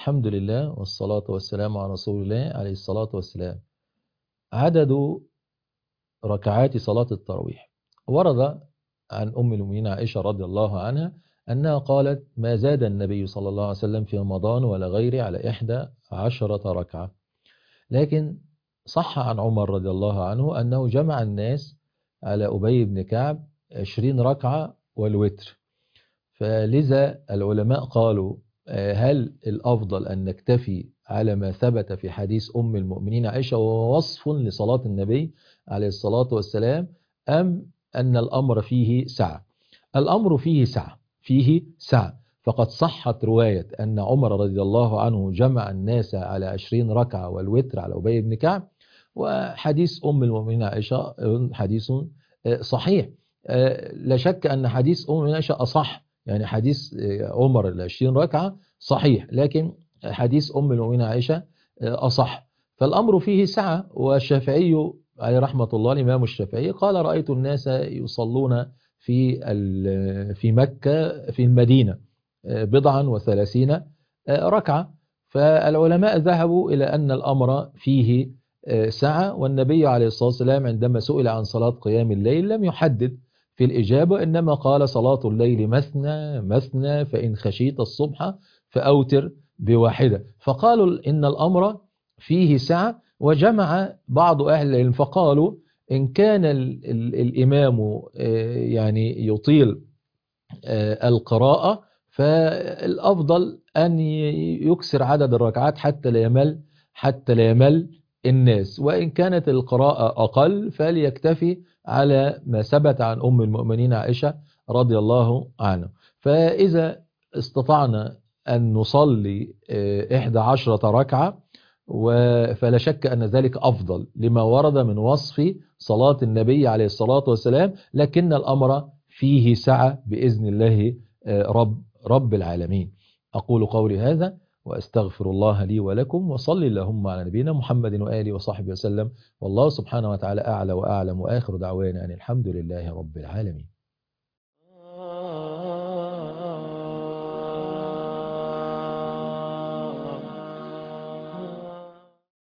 الحمد لله والصلاة والسلام على رسول الله عليه الصلاة والسلام. عدد ركعات صلاة التراويح. ورد عن أم المؤمنين عائشة رضي الله عنها أنها قالت: ما زاد النبي صلى الله عليه وسلم في رمضان ولا غيره على 11 ركعة. لكن صح عن عمر رضي الله عنه أنه جمع الناس على أبي بن كعب 20 ركعة والوتر. فلذا العلماء قالوا: هل الأفضل أن نكتفي على ما ثبت في حديث أم المؤمنين عائشة وهو وصف لصلاة النبي عليه الصلاة والسلام، أم أن الأمر فيه سعة؟ الأمر فيه سعة. فقد صحت رواية أن عمر رضي الله عنه جمع الناس على 20 ركعة والوتر على أبي بن كعب، وحديث أم المؤمنين عائشة حديث صحيح. لا شك أن حديث أم المؤمنين عائشة أصح، يعني حديث عمر 20 ركعة صحيح، لكن حديث أم المؤمنين عائشة أصح. فالأمر فيه سعة. والشافعي عليه رحمة الله، الإمام الشافعي قال: رأيت الناس يصلون في مكة في المدينة 37 ركعة. فالعلماء ذهبوا إلى أن الأمر فيه سعة. والنبي عليه الصلاة والسلام عندما سئل عن صلاة قيام الليل لم يحدد في الإجابة، إنما قال: صلاة الليل مثنى مثنى فإن خشيت الصبح فأوتر بواحدة. فقالوا إن الأمر فيه سعة. وجمع بعض أهل العلم فقالوا: إن كان الإمام يعني يطيل القراءة، فالأفضل أن يكسر عدد الركعات حتى لا يمل الناس. وإن كانت القراءة أقل فليكتفي على ما ثبت عن أم المؤمنين عائشة رضي الله عنها. فإذا استطعنا أن نصلي 11 ركعة فلا شك أن ذلك أفضل لما ورد من وصف صلاة النبي عليه الصلاة والسلام، لكن الأمر فيه سعة بإذن الله رب العالمين. أقول قولي هذا وأستغفر الله لي ولكم، وصل اللهم على نبينا محمد وآله وصحبه وسلم، والله سبحانه وتعالى أعلى وأعلم، وآخر دعوانا أن الحمد لله رب العالمين.